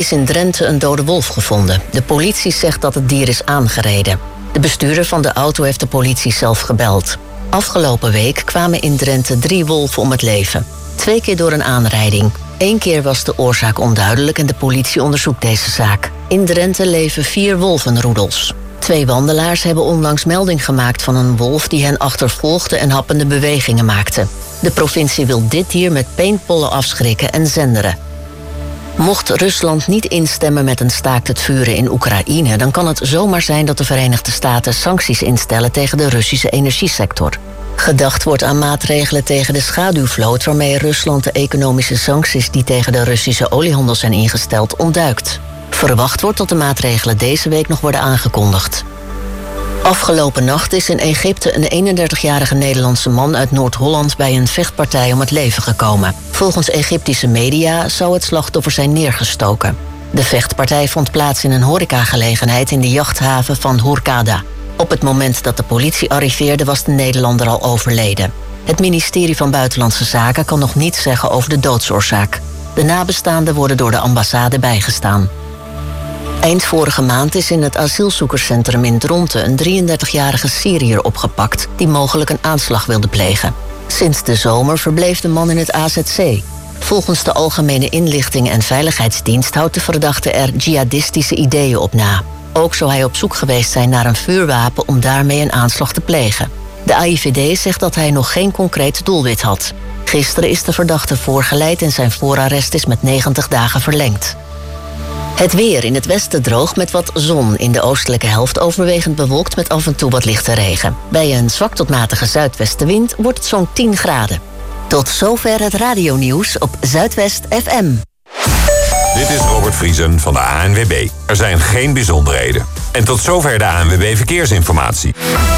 is in Drenthe een dode wolf gevonden. De politie zegt dat het dier is aangereden. De bestuurder van de auto heeft de politie zelf gebeld. Afgelopen week kwamen in Drenthe 3 wolven om het leven. 2 keer door een aanrijding. 1 keer was de oorzaak onduidelijk en de politie onderzoekt deze zaak. In Drenthe leven 4 wolvenroedels. 2 wandelaars hebben onlangs melding gemaakt van een wolf die hen achtervolgde en happende bewegingen maakte. De provincie wil dit dier met paintballen afschrikken en zenderen. Mocht Rusland niet instemmen met een staakt het vuren in Oekraïne, dan kan het zomaar zijn dat de Verenigde Staten sancties instellen tegen de Russische energiesector. Gedacht wordt aan maatregelen tegen de schaduwvloot waarmee Rusland de economische sancties die tegen de Russische oliehandel zijn ingesteld ontduikt. Verwacht wordt dat de maatregelen deze week nog worden aangekondigd. Afgelopen nacht is in Egypte een 31-jarige Nederlandse man uit Noord-Holland bij een vechtpartij om het leven gekomen. Volgens Egyptische media zou het slachtoffer zijn neergestoken. De vechtpartij vond plaats in een horecagelegenheid in de jachthaven van Hurghada. Op het moment dat de politie arriveerde was de Nederlander al overleden. Het ministerie van Buitenlandse Zaken kan nog niets zeggen over de doodsoorzaak. De nabestaanden worden door de ambassade bijgestaan. Eind vorige maand is in het asielzoekerscentrum in Dronten een 33-jarige Syriër opgepakt die mogelijk een aanslag wilde plegen. Sinds de zomer verbleef de man in het AZC. Volgens de Algemene Inlichting en Veiligheidsdienst houdt de verdachte er jihadistische ideeën op na. Ook zou hij op zoek geweest zijn naar een vuurwapen om daarmee een aanslag te plegen. De AIVD zegt dat hij nog geen concreet doelwit had. Gisteren is de verdachte voorgeleid en zijn voorarrest is met 90 dagen verlengd. Het weer in het westen droog met wat zon. In de oostelijke helft overwegend bewolkt met af en toe wat lichte regen. Bij een zwak tot matige zuidwestenwind wordt het zo'n 10 graden. Tot zover het radionieuws op Zuidwest FM. Dit is Robert Vriesen van de ANWB. Er zijn geen bijzonderheden. En tot zover de ANWB Verkeersinformatie.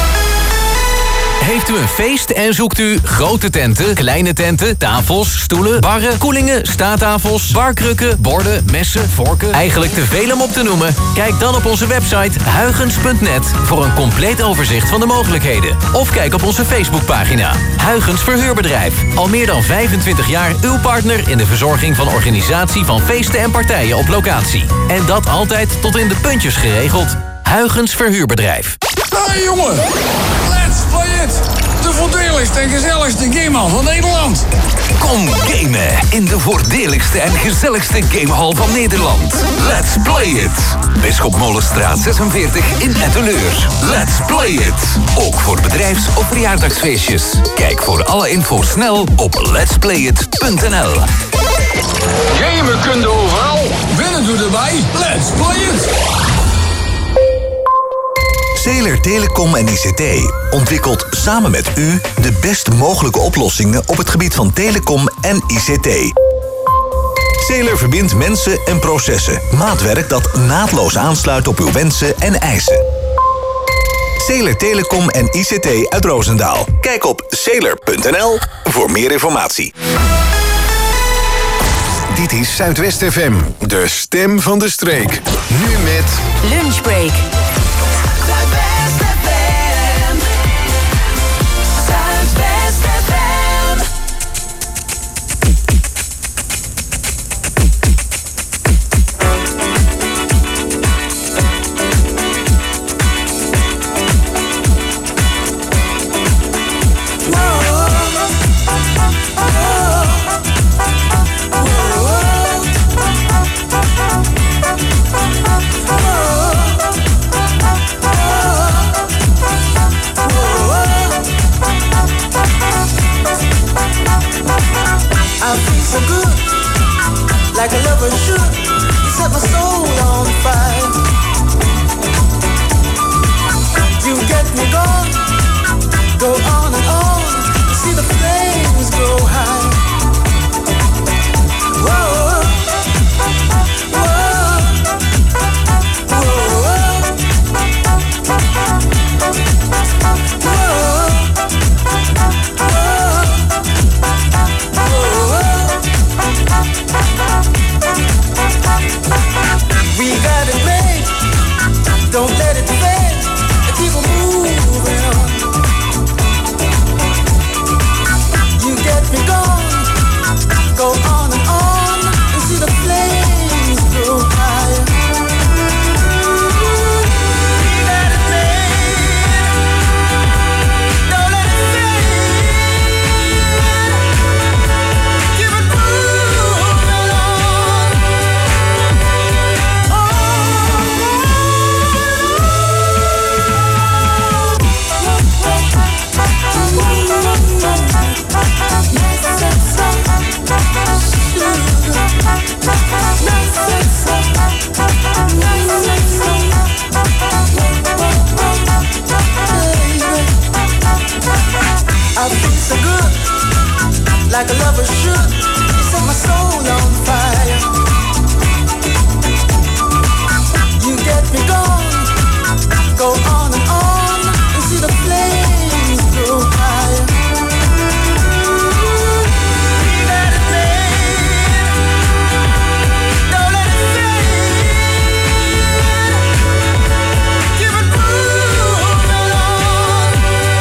Heeft u een feest en zoekt u grote tenten, kleine tenten, tafels, stoelen, barren, koelingen, staattafels, barkrukken, borden, messen, vorken? Eigenlijk te veel om op te noemen? Kijk dan op onze website huygens.net voor een compleet overzicht van de mogelijkheden. Of kijk op onze Facebookpagina. Huygens Verhuurbedrijf. Al meer dan 25 jaar uw partner in de verzorging van organisatie van feesten en partijen op locatie. En dat altijd tot in de puntjes geregeld. Huygens Verhuurbedrijf. Hey jongen, let's play it! De voordeligste en gezelligste gamehal van Nederland. Kom gamen in de voordeligste en gezelligste gamehal van Nederland. Let's play it! Bisschop Molenstraat 46 in Etteleur. Let's play it! Ook voor bedrijfs- of verjaardagsfeestjes. Kijk voor alle info snel op letsplayit.nl. Gamen kun je overal, winnen doe erbij. Let's play it! Zeeler Telecom en ICT ontwikkelt samen met u de best mogelijke oplossingen op het gebied van telecom en ICT. Zeeler verbindt mensen en processen. Maatwerk dat naadloos aansluit op uw wensen en eisen. Zeeler Telecom en ICT uit Roosendaal. Kijk op zeeler.nl voor meer informatie. Dit is Zuidwest FM, de stem van de streek. Nu met Lunchbreak. like a lover should. You set my soul on fire. You get me going, go on and see the flames grow higher. Let it rain, don't let it fade. Keep it moving on.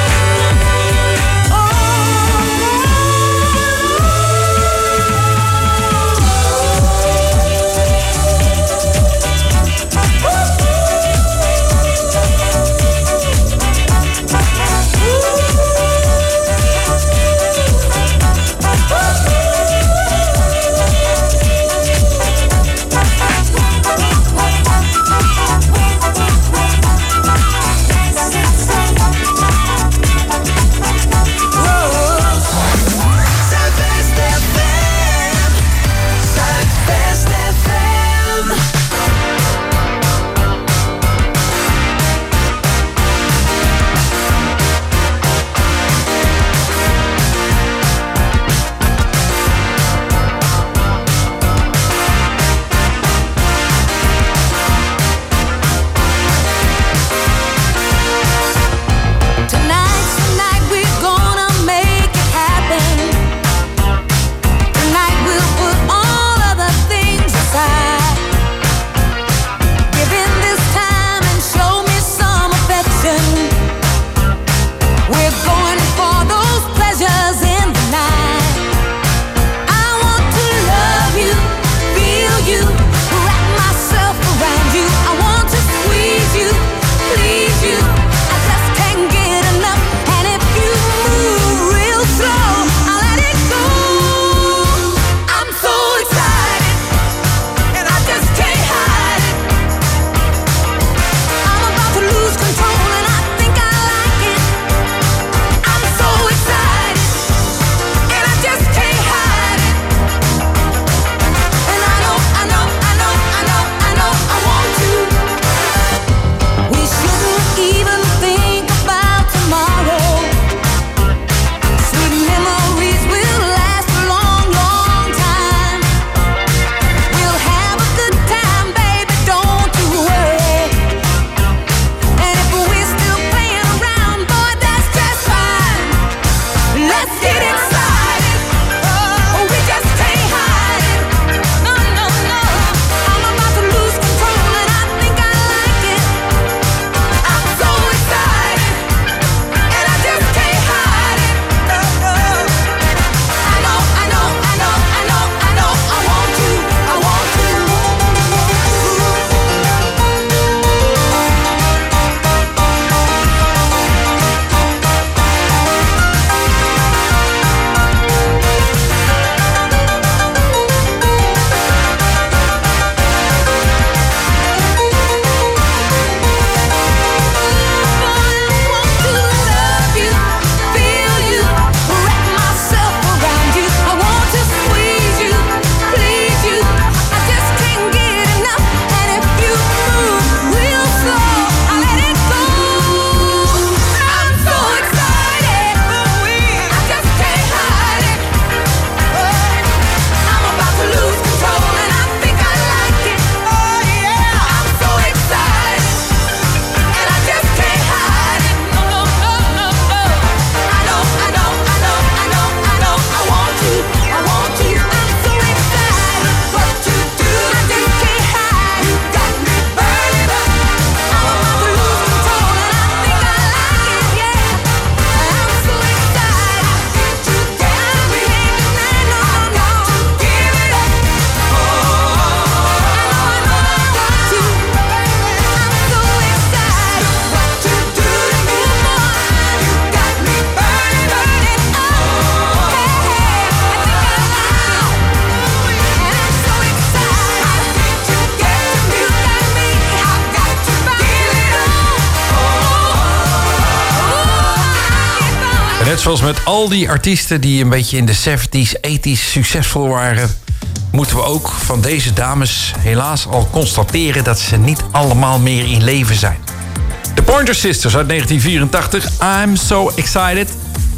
Net zoals met al die artiesten die een beetje in de 70s, 80s succesvol waren, moeten we ook van deze dames helaas al constateren dat ze niet allemaal meer in leven zijn. De Pointer Sisters uit 1984, I'm So Excited.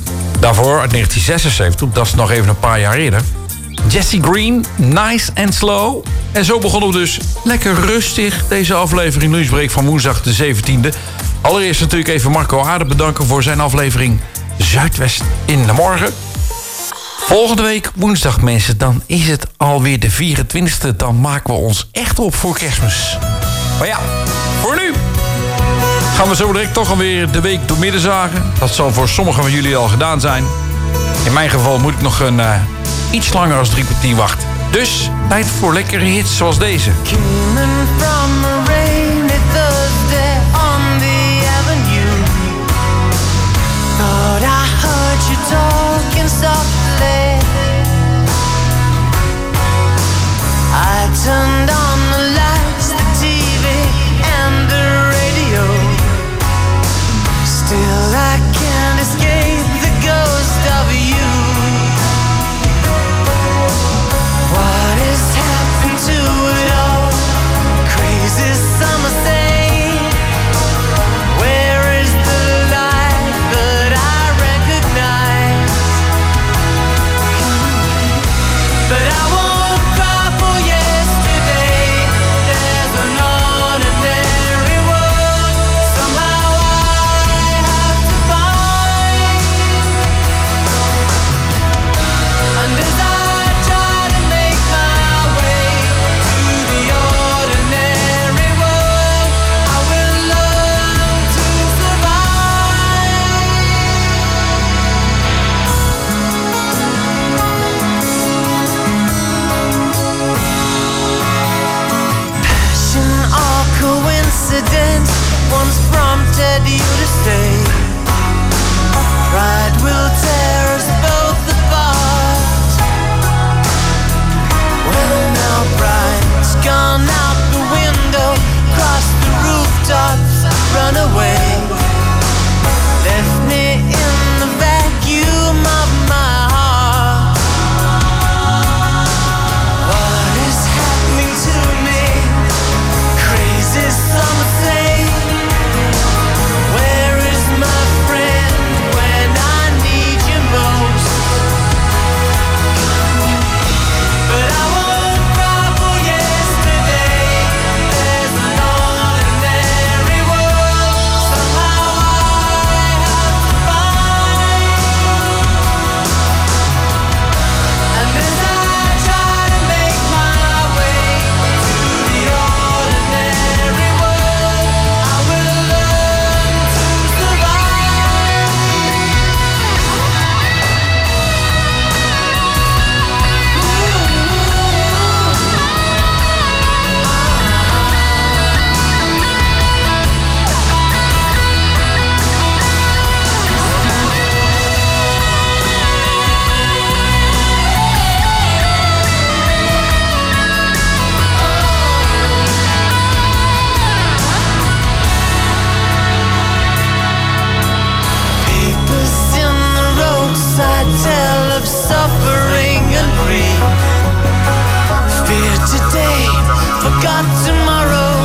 Daarvoor uit 1976, dat is nog even een paar jaar eerder. Jesse Green, Nice and Slow. En zo begonnen we dus lekker rustig deze aflevering Lunchbreak van woensdag de 17e. Allereerst natuurlijk even Marco Aarde bedanken voor zijn aflevering Zuidwest in de morgen. Volgende week woensdag, mensen, dan is het alweer de 24e. Dan maken we ons echt op voor Kerstmis. Maar ja, voor nu gaan we zo direct toch alweer de week door midden zagen. Dat zal voor sommigen van jullie al gedaan zijn. In mijn geval moet ik nog iets langer als 3 kwartier wachten. Dus tijd voor lekkere hits zoals deze. I turned on the lights, the TV and the radio. Still I can't escape the ghost of you. What has happened to it all? Crazy summer thing. Where is the life that I recognize? But I won't cry for yesterday. There's an ordinary world somehow I have to find. And as I try to make my way to the ordinary world, I will learn to survive. Passion or coincidence once prompted you to say, pride will tear us both apart. Well, now pride's gone out the window, cross the rooftops, run away, left me in the vacuum of my heart. What is happening to me? Crazy summer thing. Where is my friend when I need you most? But I won't cry for yesterday. There's an ordinary world somehow I have to find. And as I try to make my way to the ordinary world, I will learn to survive. Papers in the roadside tell of suffering and grief. Fear today, forgot tomorrow.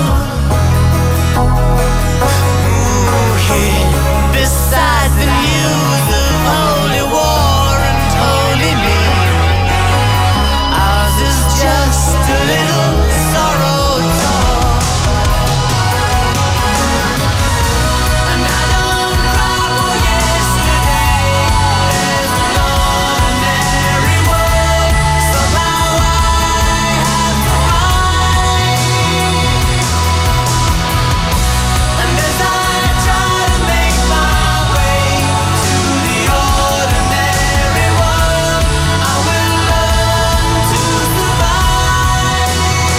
Ooh, here beside the news of holy war and holy need. Ours is just a little sorrow talk. And I don't cry for yesterday. There's an ordinary world somehow I have to find. And as I try to make my way to the ordinary world, I will learn to survive.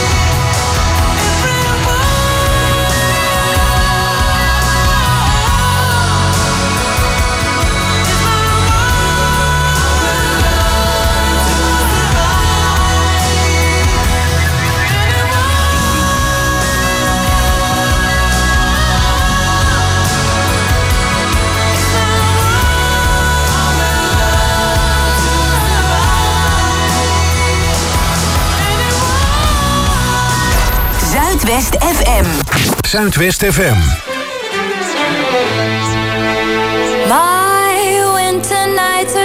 Zuidwest FM. Zuidwest FM. My winter nights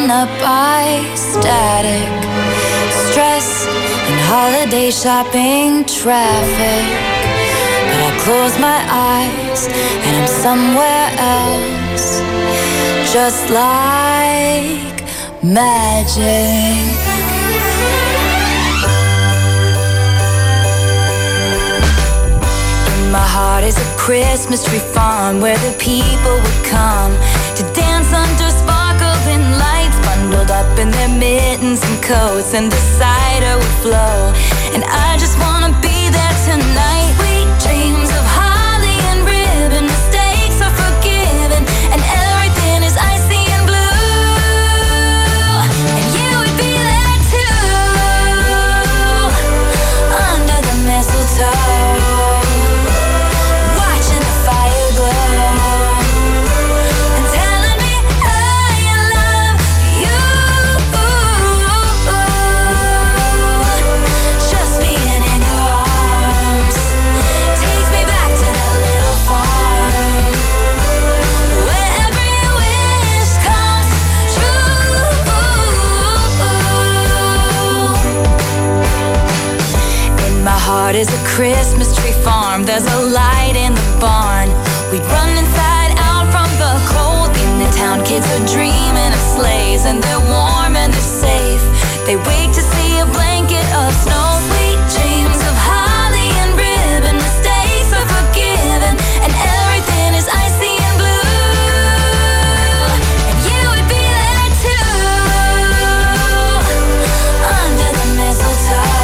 eaten up by static, stress and holiday shopping traffic. But I close my eyes and I'm somewhere else, just like magic. My heart is a Christmas tree farm where the people would come to dance under sparkling lights, bundled up in their mittens and coats, and the cider would flow. And I just wanna be there tonight. Sweet dreams of holly and ribbon, mistakes are forgiven, and everything is icy and blue. And you would be there too, under the mistletoe. Heart is a Christmas tree farm. There's a light in the barn. We run inside out from the cold. In the town, kids are dreaming of sleighs, and they're warm and they're safe. They wake to see a blanket of snow. Sweet dreams of holly and ribbon, mistakes are forgiven, and everything is icy and blue. And you would be there too, under the mistletoe.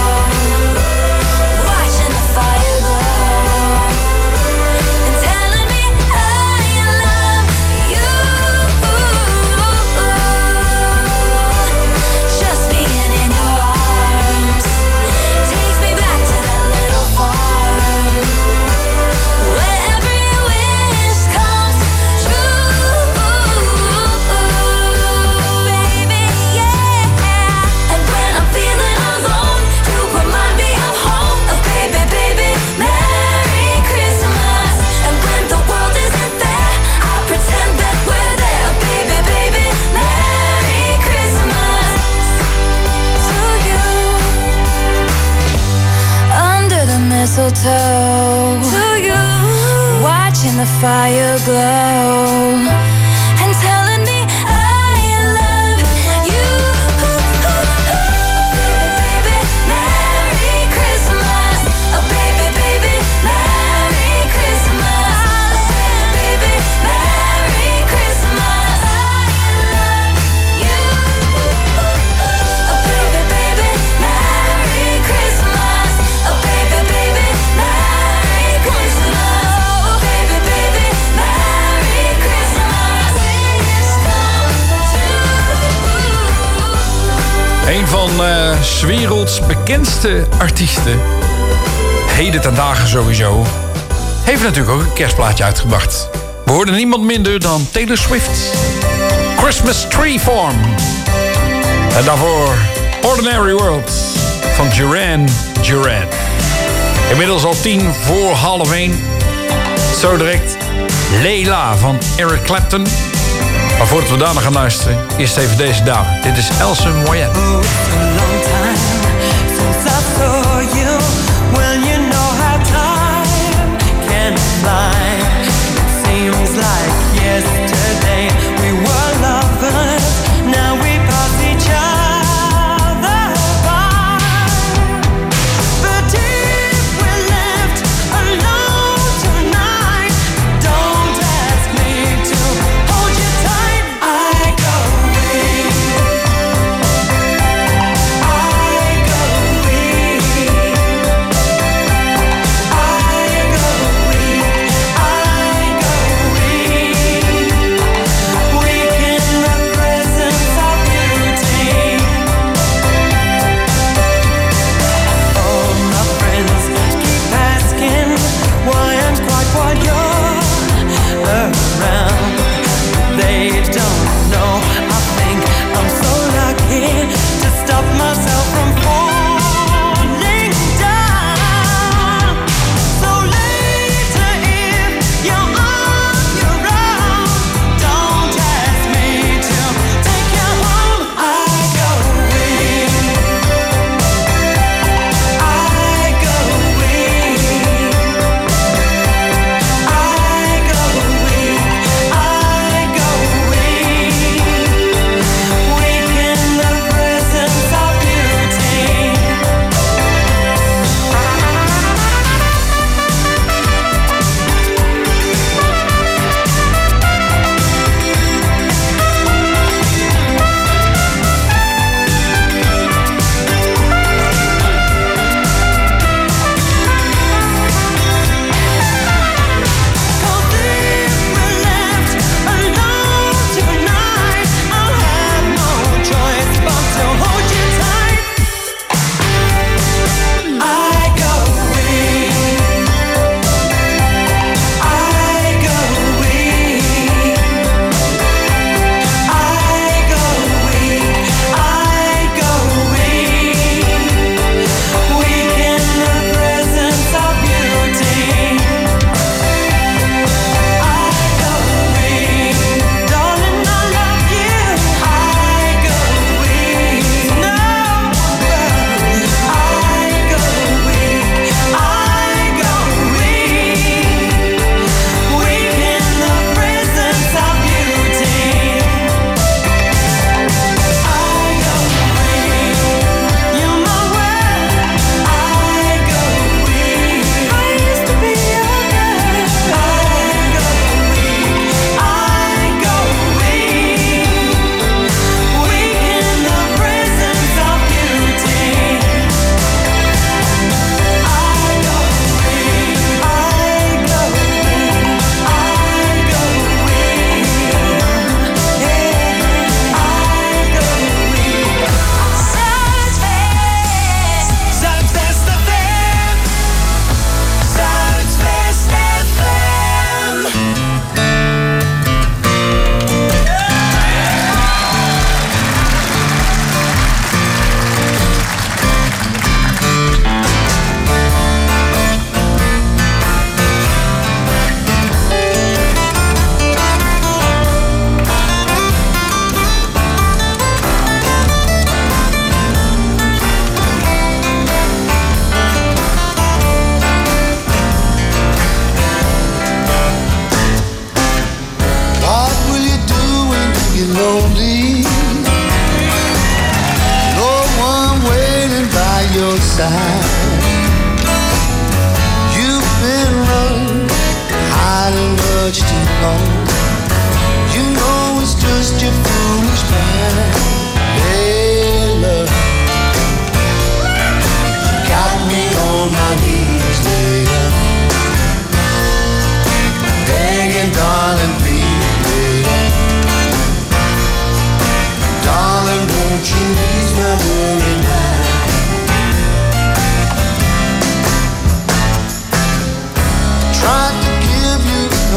Mistletoe to you, watching the fire glow and telling me I love you. Baby, Merry Christmas. Oh, baby, baby, Merry Christmas. Baby, Merry Christmas. I love you. Oh, baby, baby, Merry Christmas. Oh, baby, baby. Merry Christmas, oh baby, baby, Merry Christmas. Een van 's werelds bekendste artiesten, heden ten dagen sowieso, heeft natuurlijk ook een kerstplaatje uitgebracht. We hoorden niemand minder dan Taylor Swift. Christmas Tree Farm. En daarvoor Ordinary World van Duran Duran. Inmiddels al 1:10. Zo direct Leila van Eric Clapton. Maar voordat we daarna gaan luisteren, eerst even deze dame. Dit is Elsa Moyet.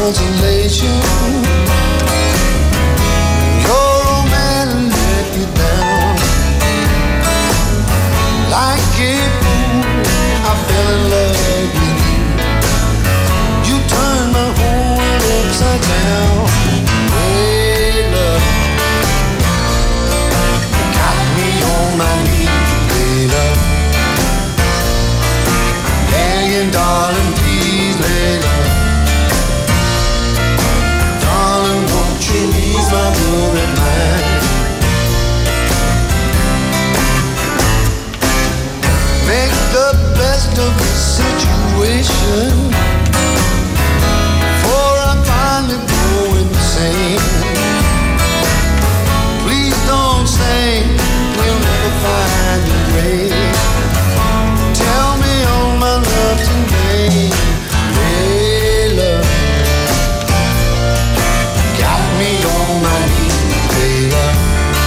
consolation. Your old man let you down. Like a fool, I fell in love with you. You turned my whole world upside down. Hey, love, got me on my knees, hey, love. Begging, darling, please, hey, love. Darling, won't you ease my worried mind? Make the best of the situation, for I finally go insane. Please don't say we'll never find a way. Tell me all my love's in vain. Hey, love, got me on my knees, hey, love.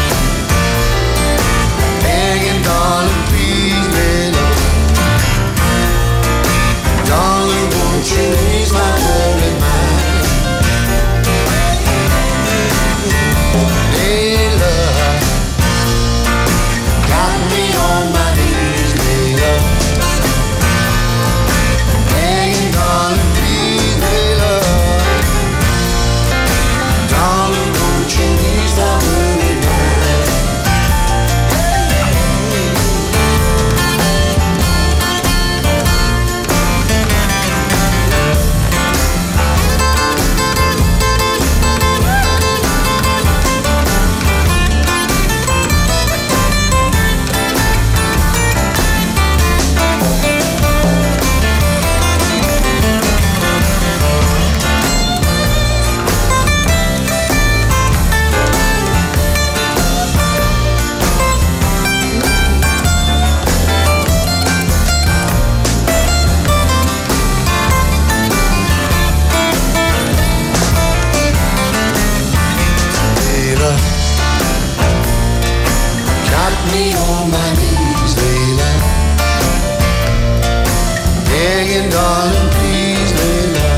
Begging, darling, please, hey, love. Darling, won't you ease my worried mind? Hey, love, got me on my knees, hey, love. Begging, darling, please, hey, love. Darling, won't you ease my worried mind? Layla, got me on my knees, Layla. Begging, darling, please, Layla.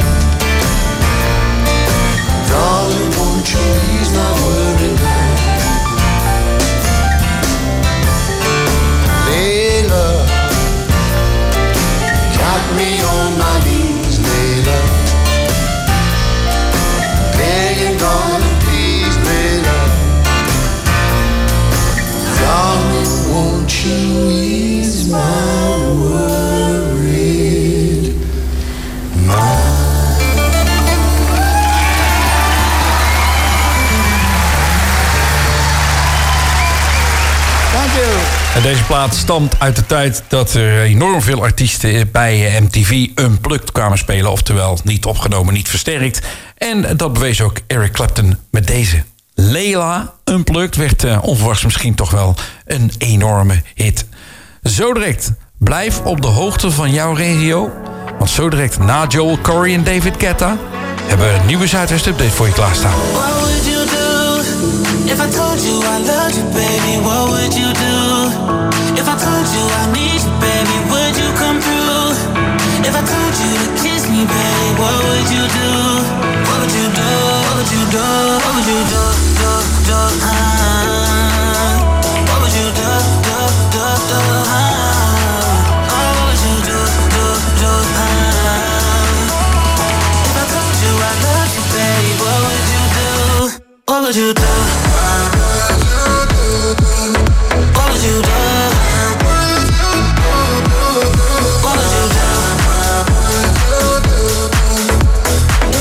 Darling, won't you ease my worried mind? Layla, got me on my knees, Layla. Begging, darling, please, Layla. Darling, won't you ease my worried mind? Thank you. En deze plaat stamt uit de tijd dat er enorm veel artiesten bij MTV Unplugged kwamen spelen. Oftewel niet opgenomen, niet versterkt. En dat bewees ook Eric Clapton met deze. Layla Unplugged werd onverwachts misschien toch wel een enorme hit. Zo direct, blijf op de hoogte van jouw regio. Want zo direct na Joel Corey en David Guetta hebben we een nieuwe Zuidwest update voor je klaarstaan. What would you do if I told you I loved you, baby? What would you do if I told you I need you, baby? Would you come through? If I told you to kiss me, baby, what would you do? What would you do? What would you do? What would you do? What would you do? What would you do? If I told you I loved you, baby, what would you do? What would you do? What would you do? What would you do?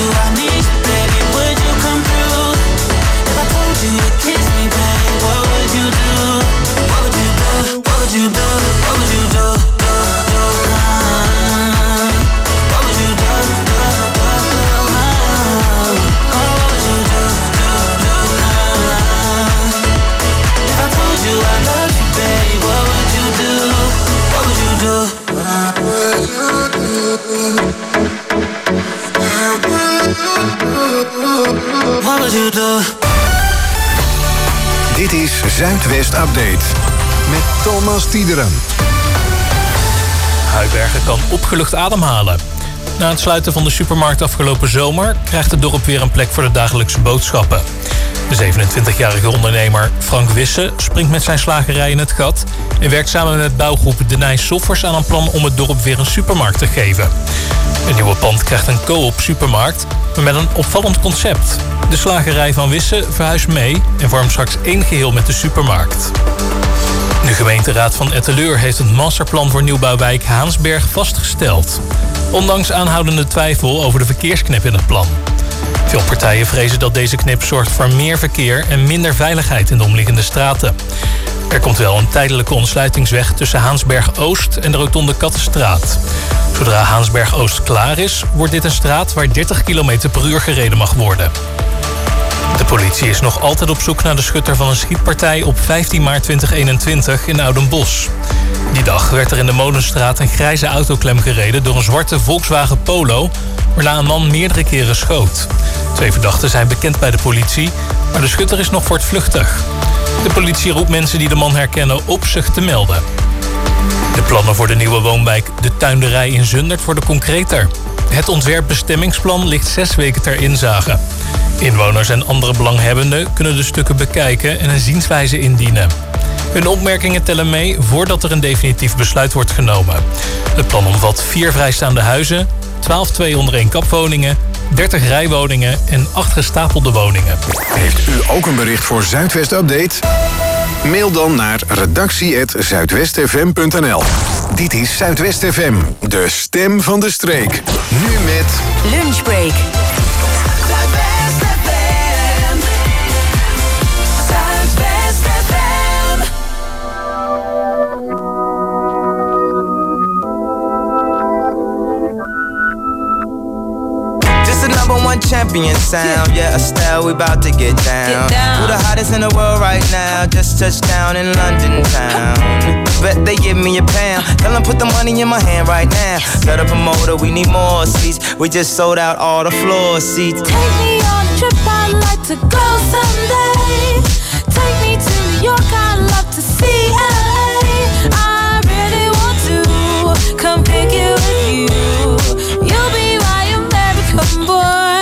you I need you, baby, would you come through? If I told you to kiss me, baby, what would you do? What would you do? What would you do? What would you do? What would you do? If I told you I love you, baby, what would you do? What would you do? What would you do? Dit is Zuidwest Update met Thomas Tiederen. Huibergen kan opgelucht ademhalen. Na het sluiten van de supermarkt afgelopen zomer krijgt het dorp weer een plek voor de dagelijkse boodschappen. De 27-jarige ondernemer Frank Wisse springt met zijn slagerij in het gat en werkt samen met bouwgroep De Nijs Soffers aan een plan om het dorp weer een supermarkt te geven. Het nieuwe pand krijgt een co-op supermarkt, maar met een opvallend concept. De slagerij van Wisse verhuist mee en vormt straks één geheel met de supermarkt. De gemeenteraad van Etteleur heeft het masterplan voor nieuwbouwwijk Haansberg vastgesteld. Ondanks aanhoudende twijfel over de verkeersknip in het plan. Veel partijen vrezen dat deze knip zorgt voor meer verkeer en minder veiligheid in de omliggende straten. Er komt wel een tijdelijke ontsluitingsweg tussen Haansberg-Oost en de rotonde Kattenstraat. Zodra Haansberg-Oost klaar is, wordt dit een straat waar 30 km per uur gereden mag worden. De politie is nog altijd op zoek naar de schutter van een schietpartij op 15 maart 2021 in Oudenbosch. Die dag werd er in de Molenstraat een grijze autoklem gereden door een zwarte Volkswagen Polo, waarna een man meerdere keren schoot. 2 verdachten zijn bekend bij de politie, maar de schutter is nog voortvluchtig. De politie roept mensen die de man herkennen op zich te melden. De plannen voor de nieuwe woonwijk De Tuinderij in Zundert worden concreter. Het ontwerpbestemmingsplan ligt 6 weken ter inzage. Inwoners en andere belanghebbenden kunnen de stukken bekijken en een zienswijze indienen. Hun opmerkingen tellen mee voordat er een definitief besluit wordt genomen. Het plan omvat 4 vrijstaande huizen, 12 2-onder-1-kapwoningen, 30 rijwoningen en 8 gestapelde woningen. Heeft u ook een bericht voor Zuidwest Update? Mail dan naar redactie@zuidwestfm.nl. Dit is Zuidwest FM, de stem van de streek. Nu met Lunchbreak. #1 champion sound, yeah, Estelle, we about to get down. Who the hottest in the world right now? Just touched down in London town. Bet they give me a pound. Tell them put the money in my hand right now. Set up a motor, we need more seats. We just sold out all the floor seats. Take me on a trip, I'd like to go someday. Take me to New York, I'd love to see LA. I really want to come pick you with you. You'll be my American boy.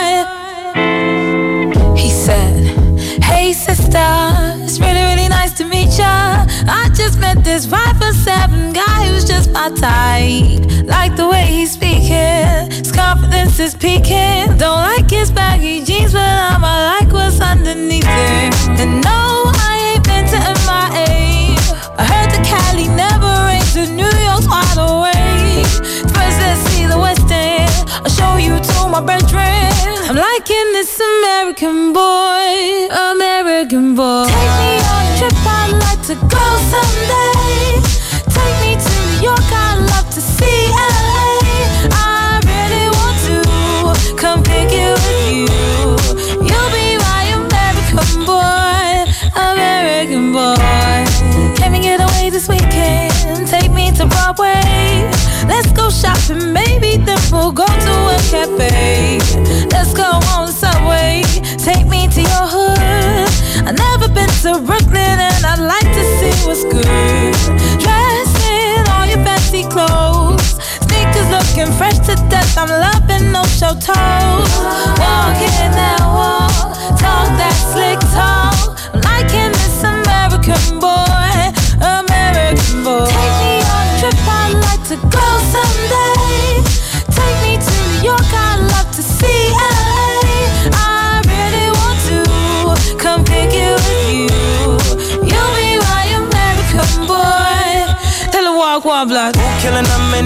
He said, hey sister, it's really, really nice to meet ya. I just met this 5'7" guy who's just my type. Like the way he's speaking, his confidence is peaking. Don't like his baggy jeans, but I'ma like what's underneath it. And no, I ain't been to MIA. I heard the Cali never rains, the New York's wide awake. First let's see the West End, I'll show you to my bedroom. I'm liking this American boy, American boy. Take me on a trip, I'd like to go someday. Take me to New York, I'd love to see LA. I really want to come pick you with you. You'll be my American boy, American boy. Can we get away this weekend? Take me to Broadway. Let's go shopping, maybe then we'll go to a cafe. Let's go on the subway, take me to your hood. I've never been to Brooklyn and I'd like to see what's good. Dress in all your fancy clothes, sneakers looking fresh to death. I'm loving no show toes. Walk in that wall, talk that slick talk. I'm liking this American boy, American boy. Take me on a trip, I'd like to go someday. Take me to New York, I'd love to see LA. I really want to come pick you with you. You'll be my American boy. Tell her walk one block. Who killing them in the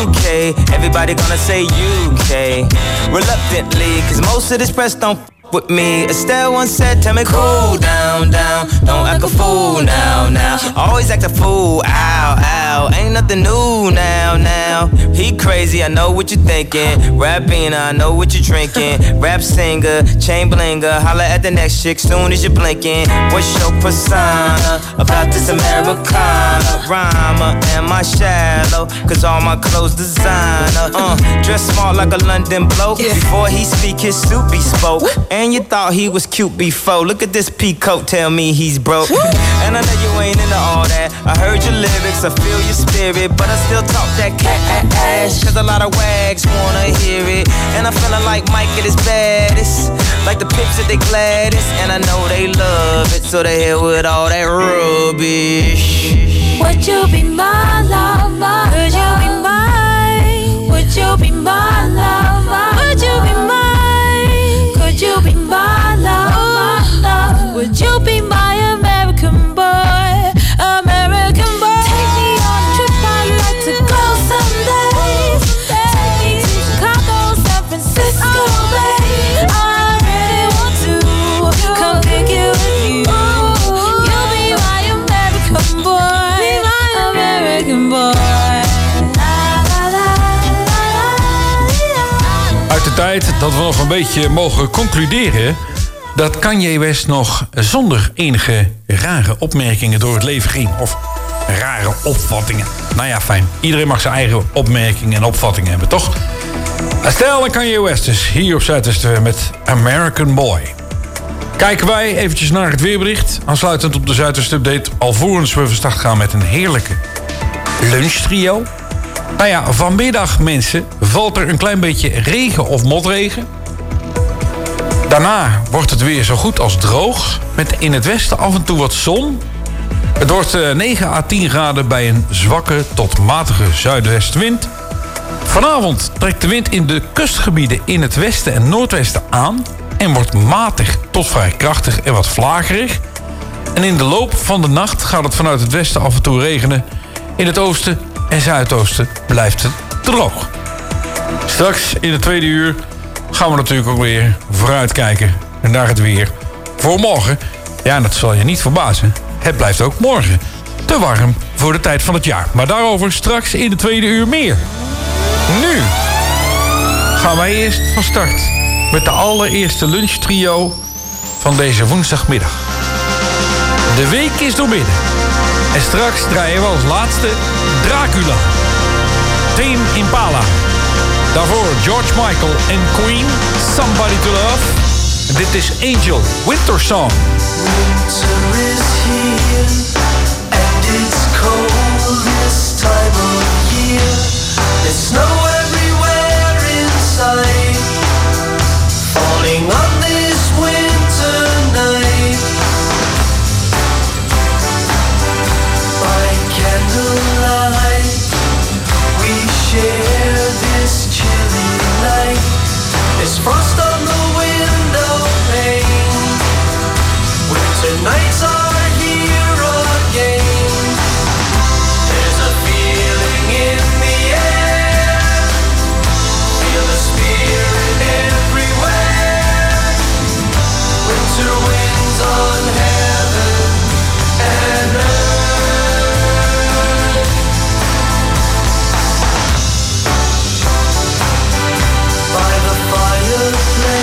UK. Everybody gonna say UK. Reluctantly, cause most of this press don't with me. Estelle once said, tell me cool down, down. Don't act a fool now, now. Always act a fool, ow, ow. Ain't nothing new now, now. He crazy, I know what you're thinking. Rapping, I know what you're drinking. Rap singer, chain blinger. Holla at the next chick soon as you're blinking. What's your persona about this Americana? Rhymer, am I shallow? Cause all my clothes designer. Dress smart like a London bloke. Before he speak, his suit be spoke. And you thought he was cute before. Look at this peacoat, tell me he's broke. And I know you ain't into all that. I heard your lyrics, I feel your spirit, but I still talk that cash. Cause a lot of wags wanna hear it. And I'm feeling like Mike at his baddest. Like the pips at they gladdest. And I know they love it, so they hit with all that rubbish. Would you be my lover? Could you be mine? Would you be my lover? Would you be mine? Would you be my love? Would you be my American boy? American boy. Take me on a trip, I'd like to go someday. Take me to Chicago, San Francisco, babe. I really want to come pick you with you. You'll be my American boy. American boy. Uit de tijd dat we nog een beetje mogen concluderen dat Kanye West nog zonder enige rare opmerkingen door het leven ging. Of rare opvattingen. Nou ja, fijn. Iedereen mag zijn eigen opmerkingen en opvattingen hebben, toch? Estelle en Kanye West dus hier op Zuidwesten met American Boy. Kijken wij eventjes naar het weerbericht. Aansluitend op de Zuidwesten Update. Alvorens we van start gaan met een heerlijke lunchtrio. Nou ja, vanmiddag mensen valt er een klein beetje regen of motregen. Daarna wordt het weer zo goed als droog. Met in het westen af en toe wat zon. Het wordt 9 à 10 graden bij een zwakke tot matige zuidwestenwind. Vanavond trekt de wind in de kustgebieden in het westen en noordwesten aan. En wordt matig tot vrij krachtig en wat vlagerig. En in de loop van de nacht gaat het vanuit het westen af en toe regenen. In het oosten en zuidoosten blijft het droog. Straks in het tweede uur gaan we natuurlijk ook weer vooruitkijken naar het weer voor morgen. Ja, dat zal je niet verbazen. Het blijft ook morgen te warm voor de tijd van het jaar. Maar daarover straks in de tweede uur meer. Nu gaan wij eerst van start met de allereerste lunchtrio van deze woensdagmiddag. De week is doormidden. En straks draaien we als laatste Dracula. Tame Impala. Daarvoor George Michael en Queen, Somebody to Love. En dit is Angel, Winter Song. Winter is here and it's cold this time of year. There's snow everywhere inside, falling on this winter night. By candlelight, we share this chilly night. There's frost on the window pane. Winter nights are here again. There's a feeling in the air. Feel the spirit everywhere. Winter winds on heaven and earth. By the fireplace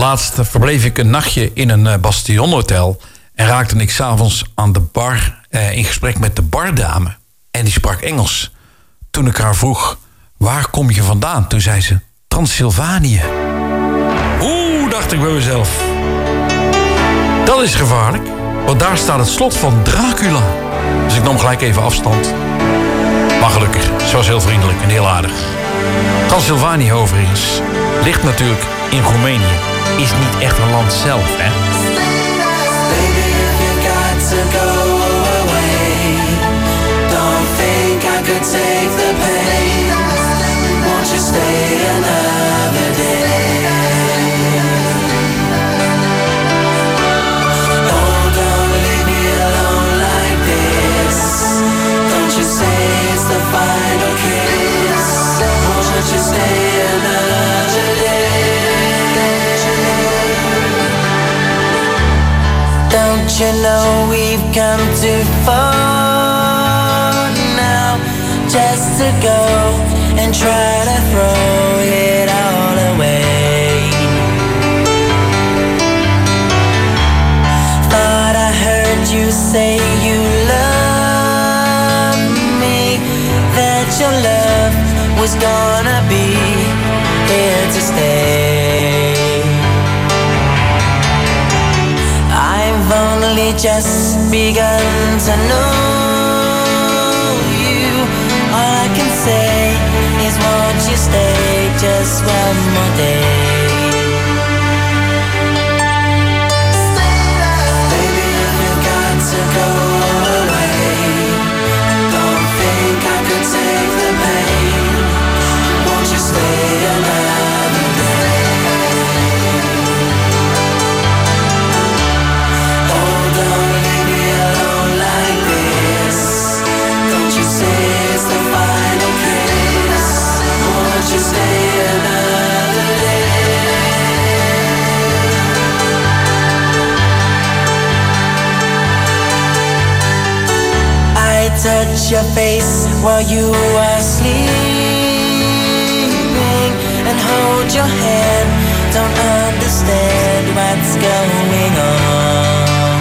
Laatst verbleef ik een nachtje in een Bastion-hotel en raakte ik 's avonds aan de bar in gesprek met de bardame. En die sprak Engels. Toen ik haar vroeg, waar kom je vandaan? Toen zei ze, Transylvanië. Oeh, dacht ik bij mezelf. Dat is gevaarlijk, want daar staat het slot van Dracula. Dus ik nam gelijk even afstand. Maar gelukkig, ze was heel vriendelijk en heel aardig. Transylvanië overigens ligt natuurlijk in Roemenië. Is niet echt een land zelf, hè? Baby, if you got to go away, don't think I could take the pain. Won't you stay another day? Oh, don't leave me alone like this. Don't you say it's the final kiss. Won't you stay another day? Don't you know we've come too far now just to go and try to throw it all away? Thought I heard you say you love me, that your love was gonna be here to stay. I've only just begun to know you. All I can say is won't you stay just one more day? Baby, if you got to go away, don't think I could take the pain. Won't you stay another day? Oh, don't leave me alone like this. Don't you say it's the final kiss. Won't you stay another day? I touch your face while you are sleeping and hold your hand. Don't understand what's going on.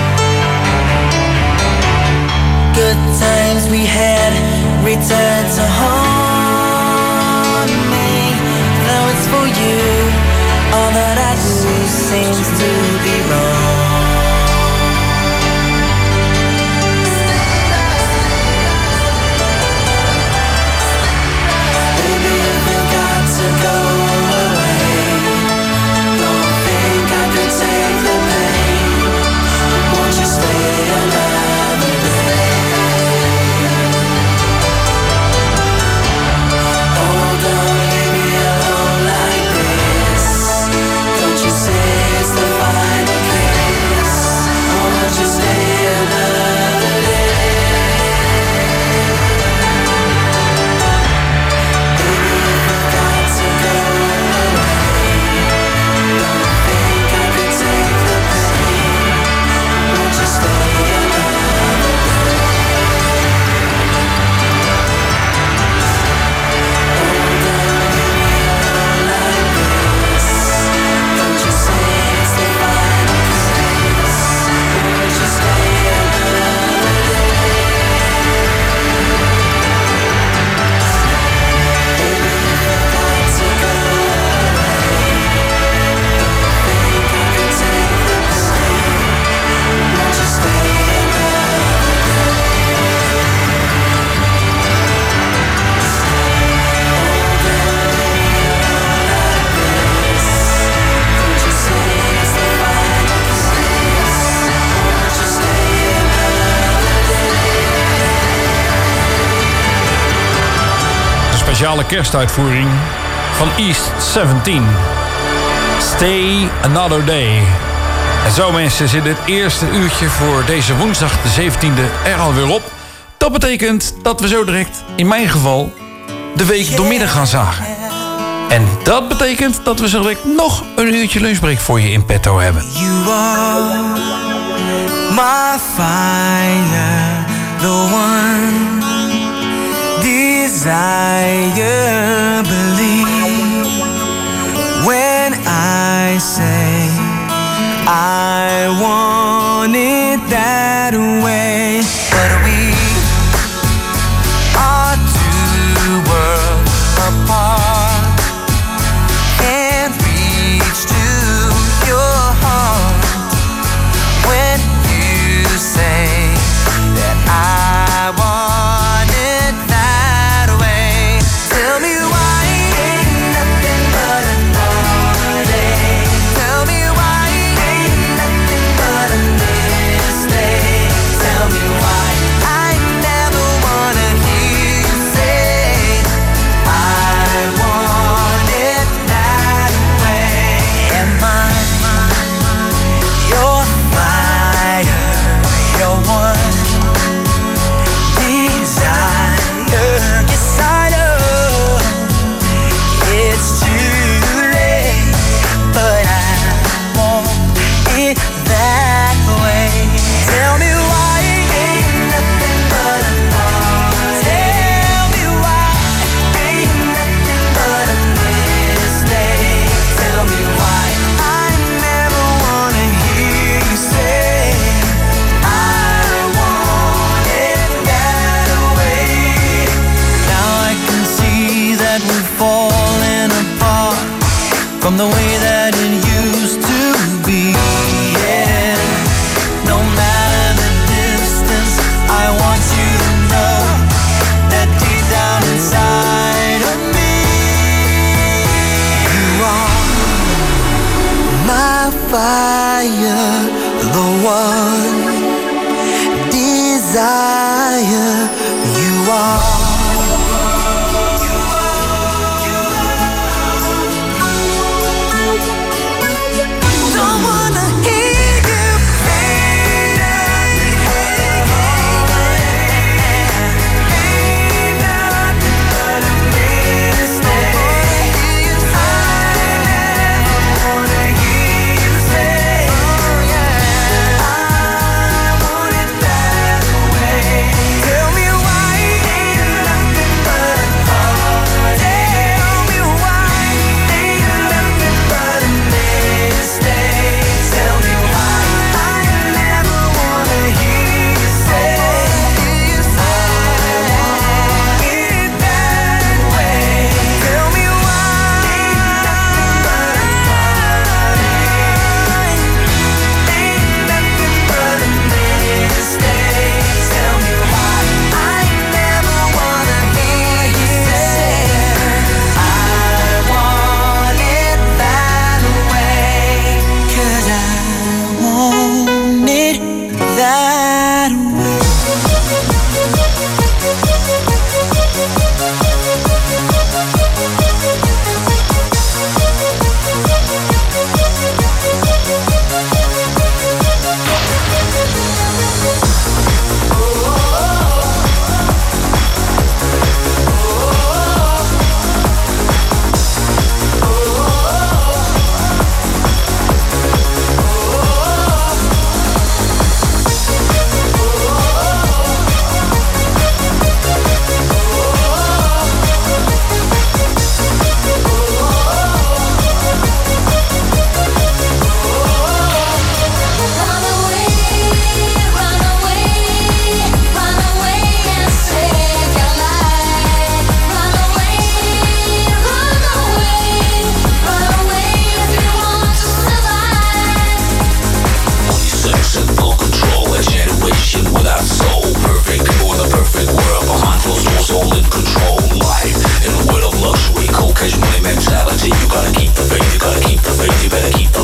Good times we had return to haunt me. Though it's for you, all that I do seems to be wrong. Baby, if you got to go away, don't think I could take the pain. Won't you stay another day? Oh, don't leave me alone like this. Don't you say it's the final kiss. Won't you stay another day? Baby, if you got to go away, don't think I could take the pain. Won't you stay another day? Oh, don't leave me alone like this. Don't you say it's the final kiss. Won't you stay another day? Baby, if you got to go away, don't think I could take the pain. Won't you stay another Een speciale kerstuitvoering van East 17. Stay Another Day. En zo mensen zit het eerste uurtje voor deze woensdag de 17e er alweer op. Dat betekent dat we zo direct, in mijn geval, de week doormidden gaan zagen. En dat betekent dat we zo direct nog een uurtje lunchbreak voor je in petto hebben. You are my fire, the one desire, believe when I I say I want it that way. But we are two worlds apart. Can't reach to your heart when you say that I want it that way. Tell me why ain't nothing but a heartache. Tell me why ain't nothing but a mistake. Tell me why I never wanna hear you say I want it that way. Am I your fire, your one desire? Yes, I know it's too late, but I want it that way. Tell me why ain't nothing but a heartache. Tell me why ain't nothing but a mistake. Tell me why I never wanna hear you say I want it that way. Now I can see that we're falling apart from the way that it used to be. Yeah. No matter the distance, I want you to know that deep down inside of me, you are my fire, the one desire. You are. Don't wanna hear you say nothing but a mistake. I never wanna hear you say I want it that way. Tell me why ain't nothing but a heartache. Tell me why ain't nothing but a mistake. Tell me why I never wanna hear you say I want it that way. Tell me why ain't nothing but a heartache. Ain't nothing but a mistake. Tell me why I never wanna hear you say I want it that way. 'Cause I want it that way. Mentality, you gotta keep the faith, you better keep